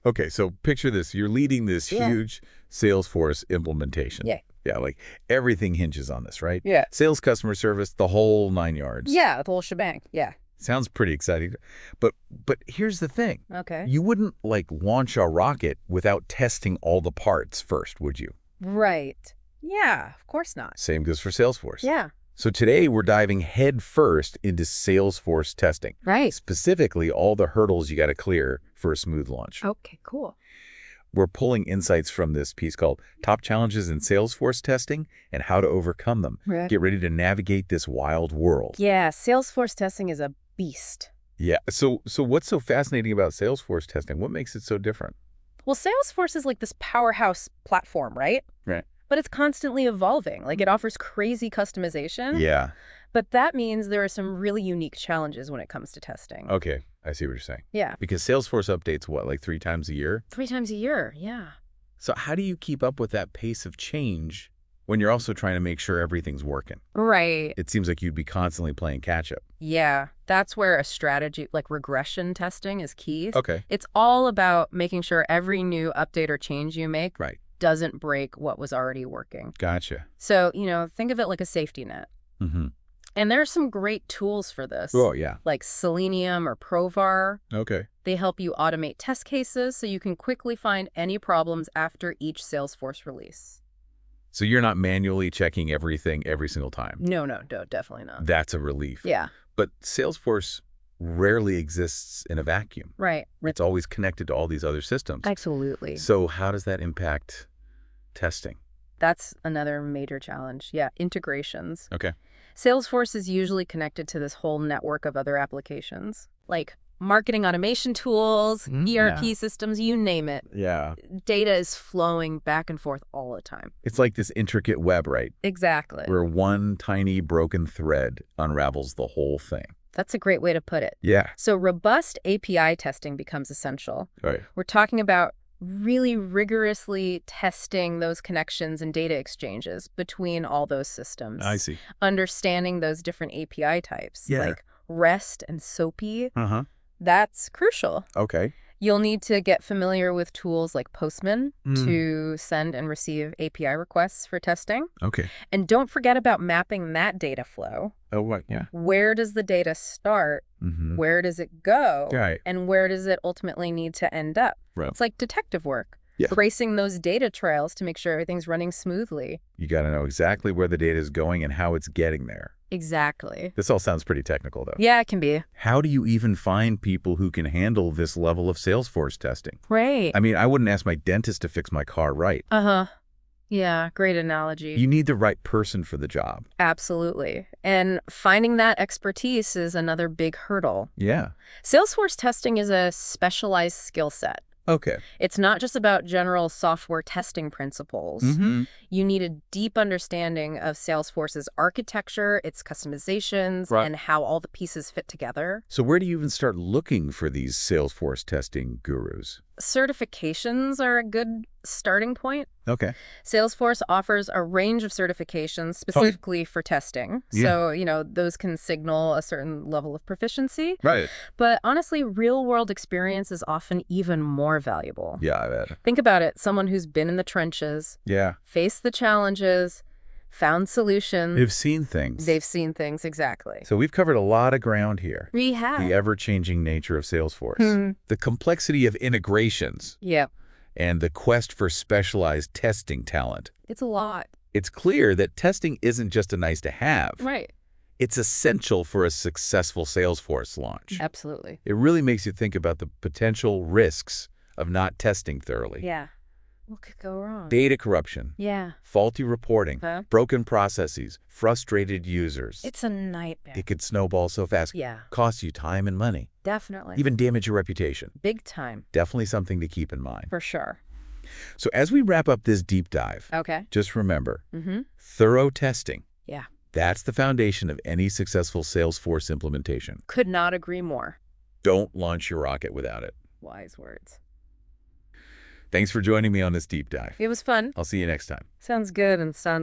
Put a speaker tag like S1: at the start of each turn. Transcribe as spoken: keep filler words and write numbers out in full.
S1: Okay, so picture this. You're leading this
S2: Yeah.
S1: huge Salesforce implementation.
S2: Yeah.
S1: Yeah, like everything hinges on this, right?
S2: Yeah.
S1: Sales, customer service, the whole nine yards.
S2: Yeah, the whole shebang. Yeah.
S1: Sounds pretty exciting. But but here's the thing.
S2: Okay.
S1: You wouldn't, like, launch a rocket without testing all the parts first, would you?
S2: Right. Yeah, of course not.
S1: Same goes for Salesforce.
S2: Yeah.
S1: So today we're diving head first into Salesforce testing.
S2: Right.
S1: Specifically, all the hurdles you got to clear for a smooth launch.
S2: Okay, cool.
S1: We're pulling insights from this piece called Top Challenges in Salesforce Testing and How to Overcome Them.
S2: Right.
S1: Get ready to navigate this wild world.
S2: Yeah, Salesforce testing is a beast.
S1: Yeah. So so what's so fascinating about Salesforce testing? What makes it so different?
S2: Well, Salesforce is like this powerhouse platform, right?
S1: Right.
S2: But it's constantly evolving. Like, it offers crazy customization.
S1: Yeah.
S2: But that means there are some really unique challenges when it comes to testing.
S1: Okay. I see what you're saying.
S2: Yeah.
S1: Because Salesforce updates, what, like three times a year?
S2: Three times a year, yeah.
S1: So how do you keep up with that pace of change when you're also trying to make sure everything's working?
S2: Right.
S1: It seems like you'd be constantly playing catch up.
S2: Yeah. That's where a strategy, like regression testing, is key.
S1: Okay.
S2: It's all about making sure every new update or change you make
S1: Right.
S2: doesn't break what was already working.
S1: Gotcha.
S2: So, you know, think of it like a safety net.
S1: Mm-hmm.
S2: And there are some great tools for this.
S1: Oh, yeah.
S2: Like Selenium or Provar.
S1: Okay.
S2: They help you automate test cases so you can quickly find any problems after each Salesforce release.
S1: So you're not manually checking everything every single time.
S2: No, no, no, definitely not.
S1: That's a relief.
S2: Yeah,
S1: But Salesforce rarely exists in a vacuum.
S2: right.
S1: It's always connected to all these other systems.
S2: Absolutely.
S1: So how does that impact testing?
S2: That's another major challenge. Yeah, integrations.
S1: Okay.
S2: Salesforce is usually connected to this whole network of other applications, like marketing automation tools,
S1: Mm,
S2: E R P
S1: yeah.
S2: systems, you name it.
S1: Yeah.
S2: Data is flowing back and forth all the time.
S1: It's like this intricate web, right?
S2: Exactly.
S1: Where one tiny broken thread unravels the whole thing.
S2: That's a great way to put it.
S1: Yeah.
S2: So robust A P I testing becomes essential.
S1: Right.
S2: We're talking about really rigorously testing those connections and data exchanges between all those systems.
S1: I see.
S2: Understanding those different A P I types,
S1: Yeah.
S2: like REST and SOAPy,
S1: Uh-huh.
S2: that's crucial.
S1: Okay.
S2: You'll need to get familiar with tools like Postman
S1: Mm.
S2: to send and receive A P I requests for testing.
S1: Okay.
S2: And don't forget about mapping that data flow.
S1: Oh, what? Yeah.
S2: Where does the data start?
S1: Mm-hmm.
S2: Where does it go?
S1: Right.
S2: And where does it ultimately need to end up?
S1: Right.
S2: It's like detective work.
S1: Yeah.
S2: Tracing those data trails to make sure everything's running smoothly.
S1: You got to know exactly where the data is going and how it's getting there.
S2: Exactly.
S1: This all sounds pretty technical, though.
S2: Yeah, it can be.
S1: How do you even find people who can handle this level of Salesforce testing?
S2: Right.
S1: I mean, I wouldn't ask my dentist to fix my car, right?
S2: Uh-huh. Yeah, great analogy.
S1: You need the right person for the job.
S2: Absolutely. And finding that expertise is another big hurdle.
S1: Yeah.
S2: Salesforce testing is a specialized skill set.
S1: Okay.
S2: It's not just about general software testing principles.
S1: Mm-hmm.
S2: You need a deep understanding of Salesforce's architecture, its customizations,
S1: Right.
S2: and how all the pieces fit together.
S1: So where do you even start looking for these Salesforce testing gurus?
S2: Certifications are a good starting point.
S1: Okay.
S2: Salesforce offers a range of certifications specifically for testing.
S1: Yeah.
S2: So, you know, those can signal a certain level of proficiency.
S1: Right.
S2: But honestly, real-world experience is often even more valuable.
S1: Yeah, I bet.
S2: Think about it. Someone who's been in the trenches,
S1: Yeah.
S2: faced the challenges, found solutions.
S1: They've seen things.
S2: They've seen things, exactly.
S1: So we've covered a lot of ground here.
S2: We have.
S1: The ever-changing nature of Salesforce.
S2: Hmm.
S1: The complexity of integrations.
S2: Yeah,
S1: And the quest for specialized testing talent.
S2: it's a lot.
S1: It's clear that testing isn't just a nice to have.
S2: Right.
S1: It's essential for a successful Salesforce launch.
S2: Absolutely.
S1: It really makes you think about the potential risks of not testing thoroughly.
S2: Yeah. What could go wrong?
S1: Data corruption,
S2: Yeah.
S1: faulty reporting,
S2: Huh?
S1: broken processes, frustrated users.
S2: It's a nightmare.
S1: It could snowball so fast,
S2: Yeah,
S1: cost you time and money,
S2: definitely.
S1: even damage your reputation.
S2: Big time,
S1: Definitely something to keep in mind.
S2: for sure.
S1: So as we wrap up this deep dive,
S2: Okay.
S1: just remember,
S2: Mm-hmm.
S1: thorough testing.
S2: Yeah.
S1: That's the foundation of any successful Salesforce implementation.
S2: Could not agree more.
S1: Don't launch your rocket without it.
S2: Wise words.
S1: Thanks for joining me on this deep dive.
S2: It was fun.
S1: I'll see you next time.
S2: Sounds good and sounds